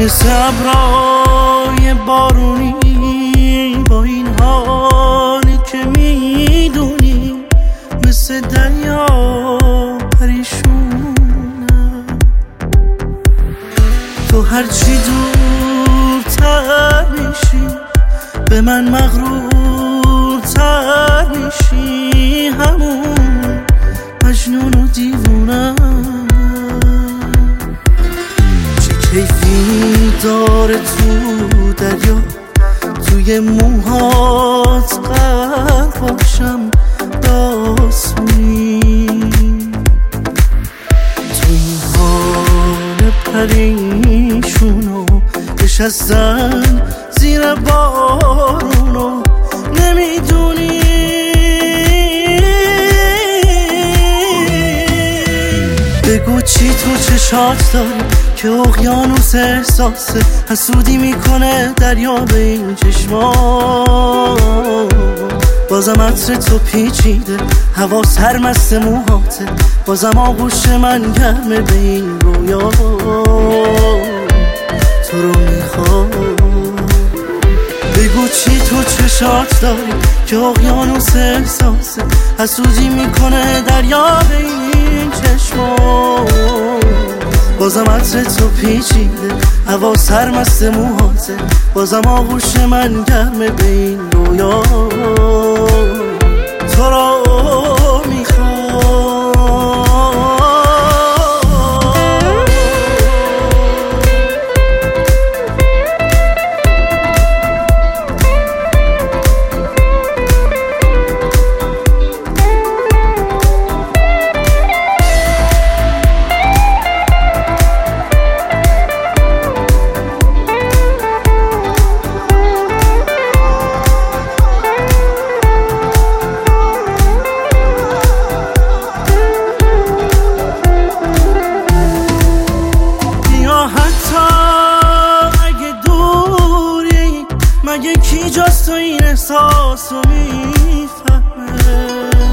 مثل ابرای بارونی با این حالی که میدونی، مثل دریا پریشونم. تو هرچی دورتر میشی به من مغرورتر میشی، همون مجنون و دیوونم. چه کیفی داره تو دریا، توی موهات غرق باشم داسونی. تو این حال پریشونو نشستن زیر بارونو نمیدونی. بگو چی تو چشات داری که اقیانوس احساسه حسودی میکنه دریا به این چشمات. بازم عطر تو پیچیده، هوا سرمست موهاته، بازم آغوش من گرمه به این رویا. تو رو میخوام. بگو چی تو چشات داری که اقیانوس احساسه حسودی میکنه دریا به این چشمات. بازم عطر تو پیچیده، هوا سرمست موهاته، بازم آغوش من گرمه به این رویا. تو رو مگه کی جز تو این احساس رو میفهمه؟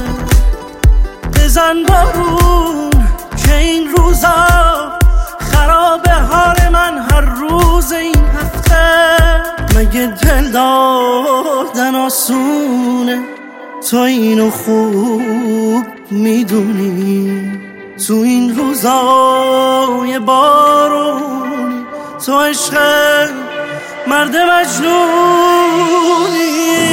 بزن بارون که این روزا خراب حال من هر روز این هفته. مگه دل دادن آسونه؟ تو اینو خوب میدونی. تو این روزای بارونی تو عشق مرد مجنونی.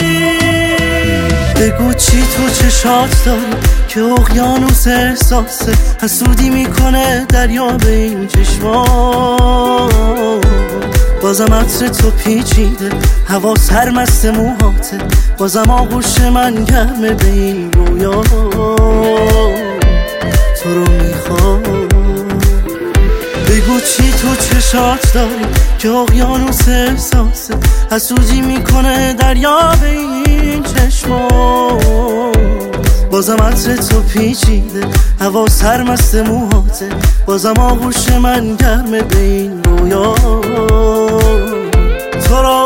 بگو چی تو چشات داری که اقیانوس احساسه حسودی میکنه دریا به این چشمات. بازم عطر تو پیچیده، هوا سرمست موهاته، بازم آغوش من گرمه به این رویا. تو رو میخوام. بگو چی تو چشات داری که اقیانوس احساسه حسودی میکنه دریا به این چشمات. بازم عطر تو پیچیده، هوا سرمست موهاته، بازم آغوش من گرمه به این رویا. تو را